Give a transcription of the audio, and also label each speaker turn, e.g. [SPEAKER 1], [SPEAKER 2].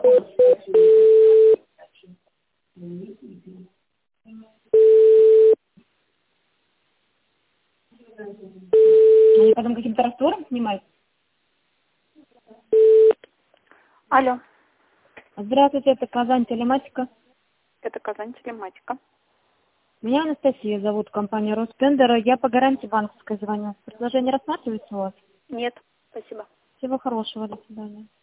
[SPEAKER 1] Они потом каким-то раствором снимают?
[SPEAKER 2] Алло,
[SPEAKER 1] Здравствуйте, это Казань Телематика.
[SPEAKER 2] это Казань Телематика.
[SPEAKER 1] Меня Анастасия зовут, компания Ростендер. Я по гарантии банковской звоню. Предложение рассматривается у вас?
[SPEAKER 2] Нет, спасибо.
[SPEAKER 1] Всего хорошего, до свидания.